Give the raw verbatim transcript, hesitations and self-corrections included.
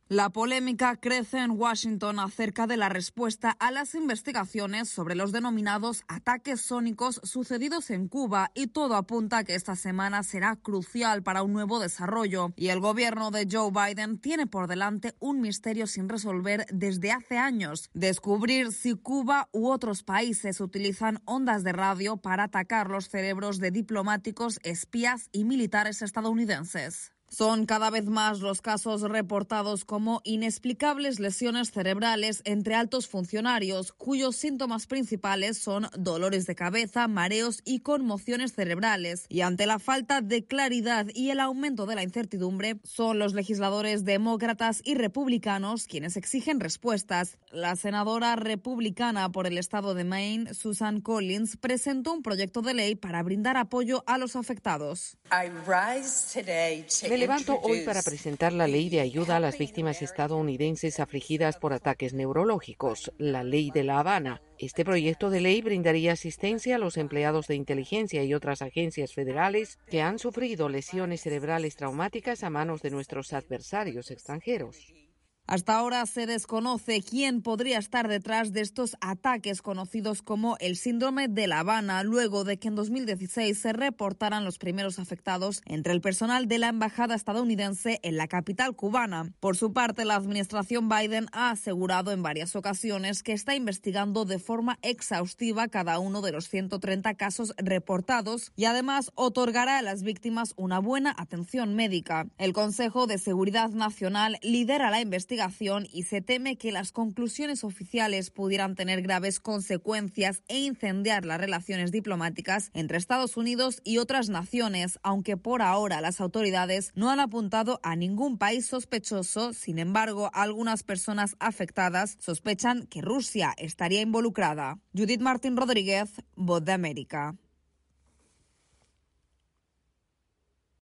La polémica crece en Washington acerca de la respuesta a las investigaciones sobre los denominados ataques sónicos sucedidos en Cuba, y todo apunta a que esta semana será crucial para un nuevo desarrollo. Y el gobierno de Joe Biden tiene por delante un misterio sin resolver desde hace años: descubrir si Cuba u otros países utilizan ondas de radio para atacar los cerebros de diplomáticos, espías y militares estadounidenses. Son cada vez más los casos reportados como inexplicables lesiones cerebrales entre altos funcionarios, cuyos síntomas principales son dolores de cabeza, mareos y conmociones cerebrales. Y ante la falta de claridad y el aumento de la incertidumbre, son los legisladores demócratas y republicanos quienes exigen respuestas. La senadora republicana por el estado de Maine, Susan Collins, presentó un proyecto de ley para brindar apoyo a los afectados. Me levanto hoy para presentar la ley de ayuda a las víctimas estadounidenses afligidas por ataques neurológicos, la Ley de La Habana. Este proyecto de ley brindaría asistencia a los empleados de inteligencia y otras agencias federales que han sufrido lesiones cerebrales traumáticas a manos de nuestros adversarios extranjeros. Hasta ahora se desconoce quién podría estar detrás de estos ataques conocidos como el síndrome de La Habana, luego de que en dos mil dieciséis se reportaran los primeros afectados entre el personal de la embajada estadounidense en la capital cubana. Por su parte, la administración Biden ha asegurado en varias ocasiones que está investigando de forma exhaustiva cada uno de los ciento treinta casos reportados y además otorgará a las víctimas una buena atención médica. El Consejo de Seguridad Nacional lidera la investigación y se teme que las conclusiones oficiales pudieran tener graves consecuencias e incendiar las relaciones diplomáticas entre Estados Unidos y otras naciones, aunque por ahora las autoridades no han apuntado a ningún país sospechoso. Sin embargo, algunas personas afectadas sospechan que Rusia estaría involucrada. Judith Martín Rodríguez, Voz de América.